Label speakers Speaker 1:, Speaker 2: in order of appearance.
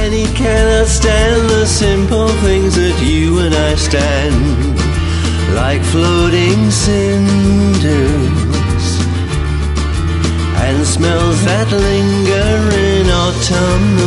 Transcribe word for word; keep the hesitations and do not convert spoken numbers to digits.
Speaker 1: And he cannot stand the simple things that you and I stand, like floating cinders and smells that linger in autumn